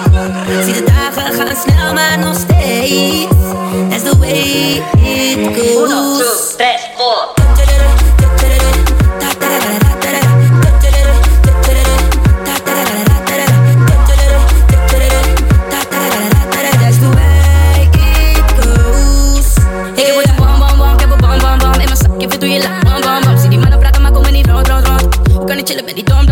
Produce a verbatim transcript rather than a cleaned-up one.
Zie de dagen gaan snel, maar nog steeds. That's the way it goes. Uno, two, tres, four. Doe je laat, bam bam bam. Zie die mannen praten, maar komen niet rond, rond, rond. Hoe kan ik chillen met die dom,